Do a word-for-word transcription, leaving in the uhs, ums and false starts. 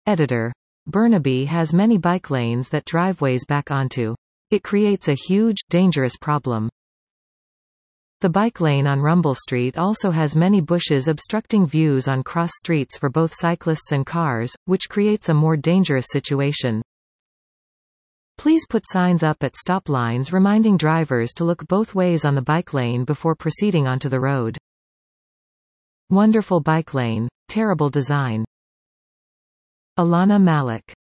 Editor. Burnaby has many bike lanes that driveways back onto. It creates a huge, dangerous problem. The bike lane on Rumble Street also has many bushes obstructing views on cross streets for both cyclists and cars, which creates a more dangerous situation. Please put signs up at stop lines reminding drivers to look both ways on the bike lane before proceeding onto the road. Wonderful bike lane. Terrible design. Alana Malik.